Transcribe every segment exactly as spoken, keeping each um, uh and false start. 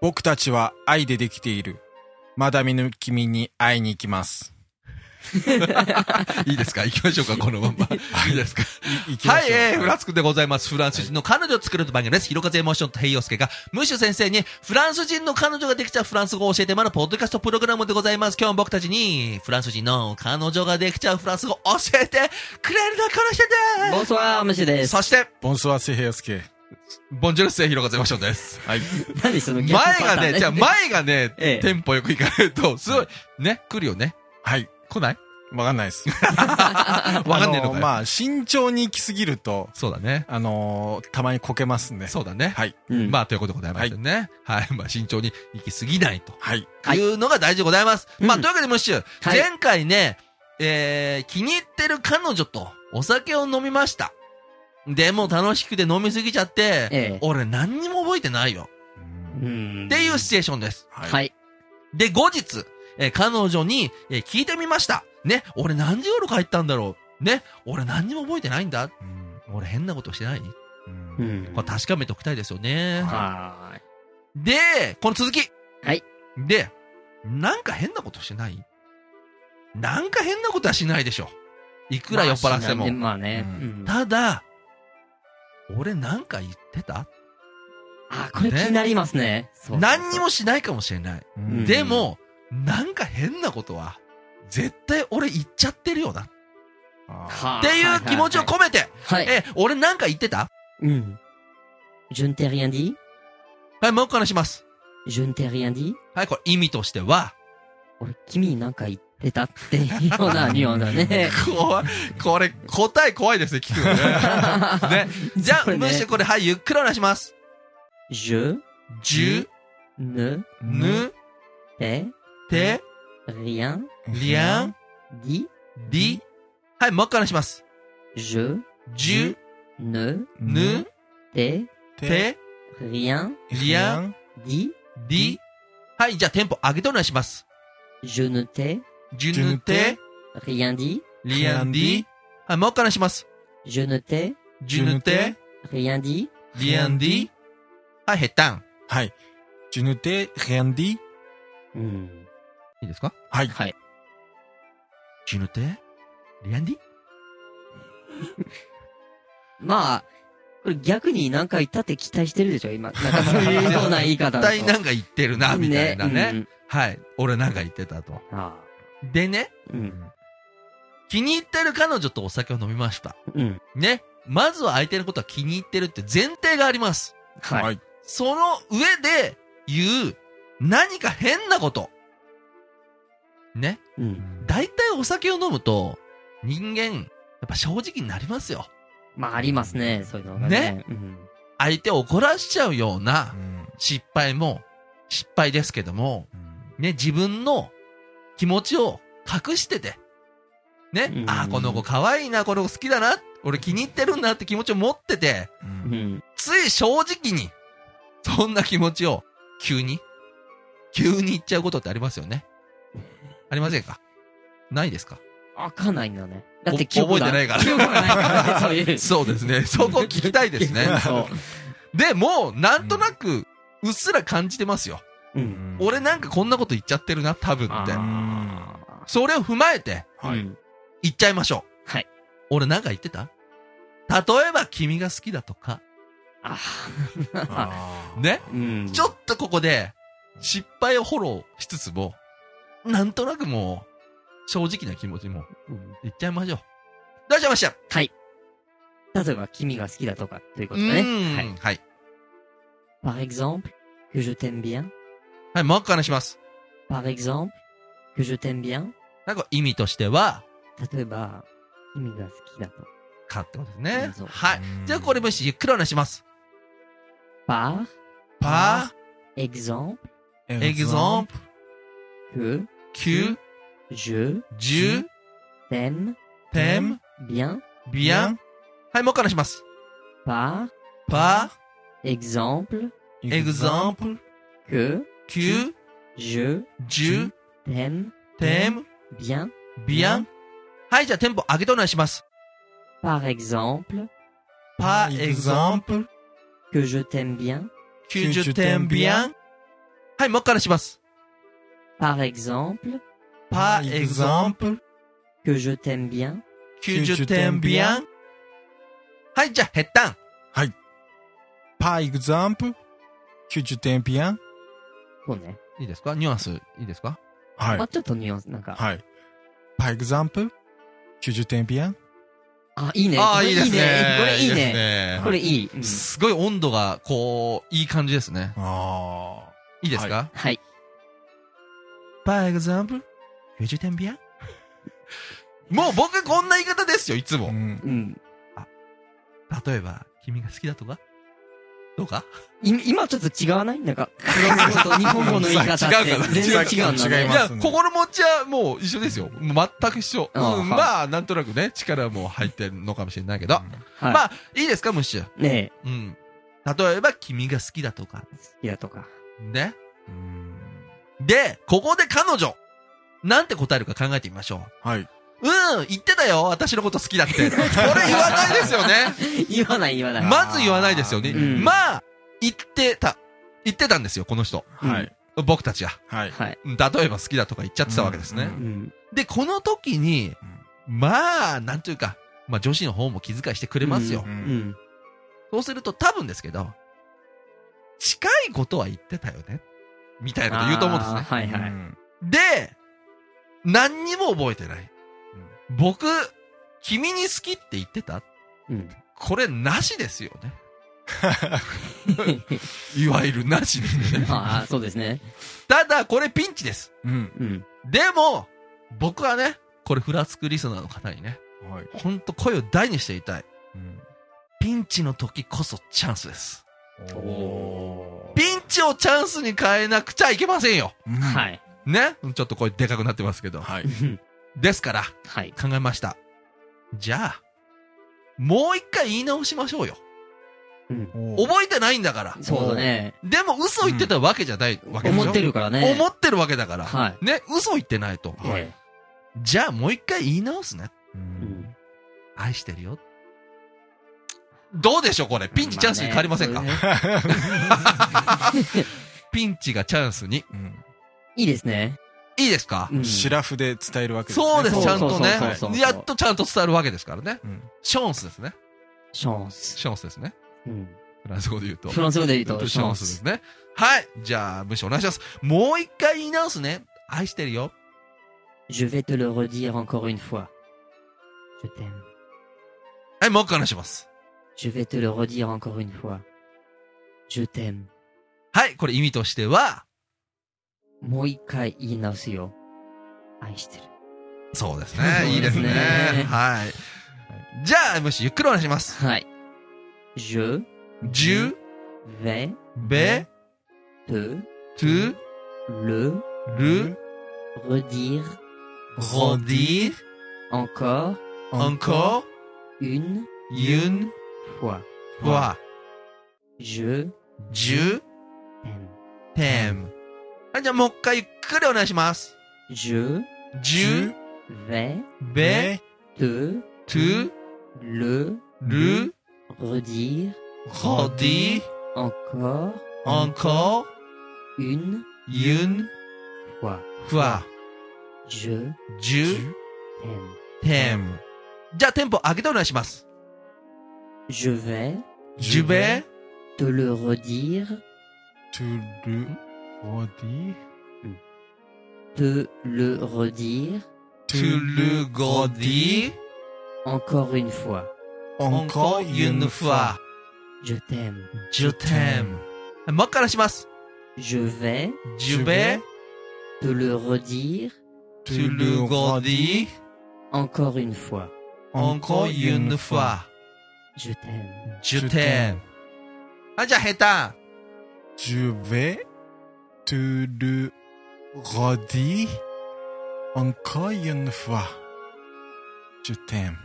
僕たちは愛でできている。まだ見ぬ君に会いに行きます。 いいですか、行きましょうか、このまま。いいですか。 いきましょう。 はい、えー、フランスでございます。フランス人の彼女を作ると番組です。ひろかぜエモーションとヘイヨウスケが、ムッシュ先生にフランス人の彼女ができちゃうフランス語を教えてもらうポッドキャストプログラムでございます。今日も僕たちに、フランス人の彼女ができちゃうフランス語を教えてくれるのはこの人です。 ボンソワー、ムッシュです。 そして、 ボンソワセヘヨスケ。 ボンジュルスセひろかぜエモーションです。はい。 何その逆前パターンがね、じゃあ前がね、 ええテンポよくいかないと、すごい、ね、来るよね。 はい。 来ないわかんないです。 わかんねえのかよ。 あのまあ、慎重に行き過ぎると、 そうだね。 あのー、たまにこけますんで。 そうだね。 はい。 うんまあ、ということでございますよね。はい。はい、まあ、慎重に行き過ぎないと。 はい。 はいいうのが大事でございます。 うんまあ、というわけで、ムッシュ、 はい前回ね、えー、気に入ってる彼女とお酒を飲みました。でも楽しくて飲みすぎちゃって、 ええ俺何にも覚えてないよ。 うんっていうシチュエーションです。 はい。 はい。 で、後日、えー彼女に、えー聞いてみました。ね、俺何時頃帰ったんだろう。ね、俺何にも覚えてないんだ。 うん俺変なことしてない？ うんうんこれ確かめておきたいですよね。 はで、この続き。 はい。 で、なんか変なことしてない？なんか変なことはしないでしょ。いくい。 ら酔っ払っても。 まあね。 ううんただ、俺なんか言ってた？ あ、これ気になりますね。そう何にもしないかもしれない。 うんでも、なんか変なことは、絶対俺言っちゃってるよな。っあはあていう気持ちを込めて、 はい。 え、俺なんか言ってた？ うん。Je ne t'ai rien dit? はい、もう一回話します。 Je ne t'ai rien dit? はい、これ意味としては、 俺、君になんか言ってたっていうようなニュアンスだね。 怖い。これ、答え怖いですね、聞くのね。ね。じゃあ、 これねむしろこれ、はい、ゆっくりお願いします。 Je じゅ、 ne ぬ、 t'ai て、 rien りゃん、 dit? り。はい、もう一回お願いします。 Je じゅ、 ne ぬ、 t'ai て、 rien りゃん、 dit? り。はい、じゃあテンポ上げてお願いします。 Je ne t'ai じゅぬて、 rien dit? りゃんり。はい、もう一回お願いします。 Je ne t'ai じゅぬて、 rien dit? りゃんり。はい、へったん。 はい。Je ne t'ai rien dit? うん。 いいですか？ はい。 はい。 じゅぬて、りゃんり。 まあ、これ逆に何か言ったって期待してるでしょ今。なんかそういうような言い方だと。 絶対なんか言ってるな、みたいなね。 うんはい。俺なんか言ってたと。 ああでね、 うん。 気に入ってる彼女とお酒を飲みました。 うん。 ね。まずは相手のことは気に入ってるって前提があります。 はい。 はい。 その上で言う何か変なこと。ね。 うん。 大体お酒を飲むと人間、やっぱ正直になりますよ。 まあ、ありますね。そういうのがね。 ねうん。 相手を怒らしちゃうようなうん失敗も失敗ですけども、 うんね、自分の気持ちを隠してて、ね、 うんああ、この子可愛いな、この子好きだな、俺気に入ってるんだって気持ちを持ってて、 ううんん。 つい正直に、そんな気持ちを急に、急に言っちゃうことってありますよね。ありませんか？ないですか？ わかんないんだね。だってお記憶が覚えてないから記憶がないからね、そういう。 そうですね。そこ聞きたいですね。 そう。 でも、なんとなく、うっすら感じてますよ。 うん。 俺なんかこんなこと言っちゃってるな、多分って。 あそれを踏まえて、 あ。 はいうん言っちゃいましょう。 はい。 俺なんか言ってた？例えば君が好きだとか、 ああーね。 うん。 ちょっとここで、失敗をフォローしつつも、なんとなくもう、正直な気持ちもうん言っちゃいましょう。どうしました？ はい。例えば、君が好きだとか、といううことだね。 ーん。 はい。 はい。 Par exemple, que je t'aime bien. はい、もう一回話します。 Par exemple, que je t'aime bien. なんか意味としては、 例えば、君が好きだと。 かってことですねそう。 はい。 うんじゃあこれもしゆっくりお願いします。 Par パ exemple, ー、エグゾンプ、 que キュ、 je ジュ、 t'aime テム、 bien. ビアン。はい、もう一回お願いします。 Par パ exemple, ー、エグゾンプ、 que キュ、 je ジュ、 t'aime テム、 bien. ビアン。はい、じゃあテンポ上げてお願いします。 Par exemple, パー、エグゾンプ、 que je t'aime bien. キュ、ジュ、テム、ビアン。 はい、もう一回します。 Par exemple, par exemple, que je t'aime bien, que je t'aime bien. はい、じゃあ、ヘッダン。 はい。par exemple, que je t'aime bien. そうね。 いいですか？ニュアンス、いいですか？ はいまあ、。ちょっとニュアンス、なんか。 はい。par exemple, que je t'aime bien. あ、いいね。 ああ、 これいいですね。 これいいですね。 ねこれいい。うんすごい温度が、こう、いい感じですね。 あいいですか？ はい。 par exemple, que je t'aime bien. もう僕こんな言い方ですよ、いつあ。 もう。ん。 うん。 例えば、君が好きだとかどうかい今ちょっと違わないなんか、フランス語と日本語の言い方って違うかな全然違うんだね。 違いまいや、 すね心持ちはもう一緒ですよ。もう全く一緒。うん、 あーはいまあ、なんとなくね、力も入ってるのかもしれないけど。 はい。 まあ、いいですか、ムッシュ。 ねうん。例えば、君が好きだとか。 え、好きだとか。 ね。 うんで、ここで彼女。なんて答えるか考えてみましょはい。 う。うん、言ってたよ、私のこと好きだって。これ言わないですよね。 言わない言わない。 まず言わないですよね。 うんまあ、言ってた。言ってたんですよ、この人。 はい。 僕たちが。 はい。 はい。 例えば好きだとか言っちゃってたわけですね。 うんうん。 で、この時に、まあ、なんというか、まあ女子の方も気遣いしてくれますよ。 ううんん。 そうすると多分ですけど、近いことは言ってたよね。みたいなこと言うと思うんですね。 あーはいはい。 うんで、何にも覚えてない。僕、君に好きって言ってた？ うん。 これなしですよね。いわゆるなしですよね。 ああ、そうですね。 ただ、これピンチです。 うん。 うん。 でも、僕はね、これフラスクリスナーの方にね、 はい。 ほんと声を大にしていたい。 うんピンチの時こそチャンスです。 おーピンチをチャンスに変えなくちゃいけませんよ。 うんはい。 ね。ちょっと声でかくなってますけど。 はい。 ですから、 はい。 考えました。じゃあ、もう一回言い直しましょうよ。 うん。 おー覚えてないんだから。 そうだね。 でも嘘言ってたわけじゃないわけでしょ。 思ってるからね。 思ってるわけだから。 はい。 ね。嘘言ってないと。 はいえじゃあもう一回言い直すね。 うえうんん。 愛してるよ。どうでしょうこれ。ピンチチャンスに変わりませんか、 まあねピンチがチャンスに。 うんいいですね。 いいですか、 うんシラフで伝えるわけですね。 そうです、ちゃんとそうそうそうそうね。やっとちゃんと伝わるわけですからね。 うんションスですね。 シャンス。 ションスですね。 うん。 フランス語で言うと。 フランス語で言うと、 ションスですね。はい。じゃあ、文章お願いします。もう一回言い直すね。愛してるよ。 Je vais te le redire encore une fois. Je t'aime. はい、もう一回お願いします。 Je vais te le redire encore une fois. Je t'aime. はい、これ意味としては、 もう一回言い直すよ。愛してる。 そうですそうね。いいですね。 ですねはい。じゃあ、むしゆっくりお願いします。 はい。Je 十、 vais べ、 te と、 le る、 redire ろり、 encore encore, une une fois. fois, Je 十、 t'aime. t'aime。はい、じゃあもう一回ゆっくりお願いします。 Je 十、 vais べ、 te と、 le る、 redire ろり、 encore encore, une une fois. fois, Je 十、 t'aime. t'aime。じゃあテンポ上げてお願いします。 Je vais je vais, te le redire, to le redire, te le redire to le redire, encore une fois. encore une fois, Je t'aime. je t'aime。もう一回お願いします。 Je vais je vais, te le redire to le redire, encore une fois. encore une fois, Je t'aime. je t'aime。はい、じゃあ下手。 Je vais te le redire encore une fois. Je t'aime.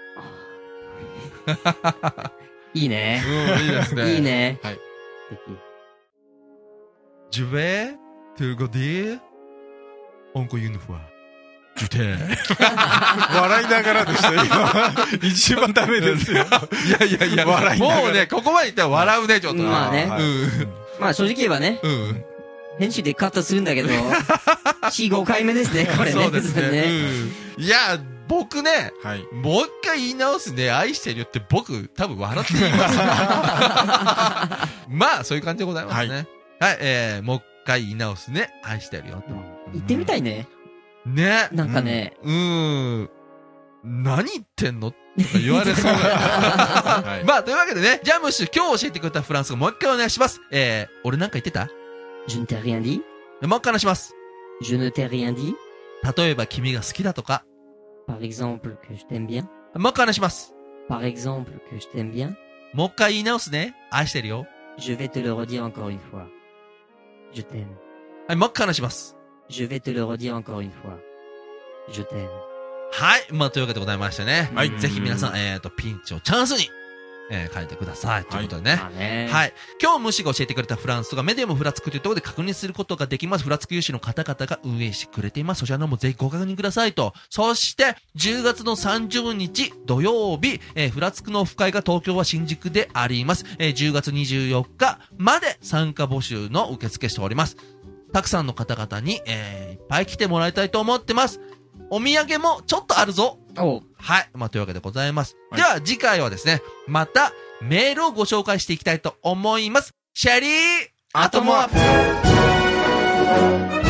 いいね。 うん、いいですね。 いい。ね。 はい素敵。 je vais, to le redire, encore une fois, je t'aime。 笑いながらでしたよ、今。一番ダメですよ。 いやいやいや、 笑いながらもうね、ここまで言ったら笑うね、ちょっと。 まあねうん。 まあ正直言えばね、 うん。 編集でカットするんだけど、よん、ごかいめですね、これね。 そうですね。うん、いや、僕ね、 はい。 もう一回言い直すね、愛してるよって僕、多分笑って言います。まあ、そういう感じでございますね。はい、はい、えー、もう一回言い直すね、愛してるよと。 言ってみたいね。 ね。 なんかね。 うん。うーん何言ってんのって言われそうだ、はい、まあ、というわけでね、じゃあムッシュ、今日教えてくれたフランス語もう一回お願いします。えー、俺なんか言ってた？ Je ne t'ai rien dit? もう一回話します。 Je ne t'ai rien dit? 例えば君が好きだとか。 Par exemple, que je t'aime bien? もう一回話します。 Par exemple, que je t'aime bien? もう一回言い直すね。愛してるよ。 Je vais te le redire encore une fois. Je t'aime. はい、もう一回話します。 Je vais te le redire encore une fois. Je t'aime. はい。まあ、というわけでございましてね。 はい。 ぜひ皆さん、えっと、ピンチをチャンスに、えー、変えてください。ということでね。 はい。ねはい。今日、ムシが教えてくれたフランスがメディアムフラつくというところで確認することができます。フラつく有志の方々が運営してくれています。そちらのもぜひご確認くださいと。そして、じゅうがつのさんじゅうにち土曜日、えー、フラつくのオフ会が東京は新宿であります。えー、じゅうがつにじゅうよっかまで参加募集の受付しております。たくさんの方々に、えー、いっぱい来てもらいたいと思ってます。お土産もちょっとあるぞ。 おはい。まあ、というわけでございます。 はい、 では、次回はですね、またメールをご紹介していきたいと思います。シェリーアトモア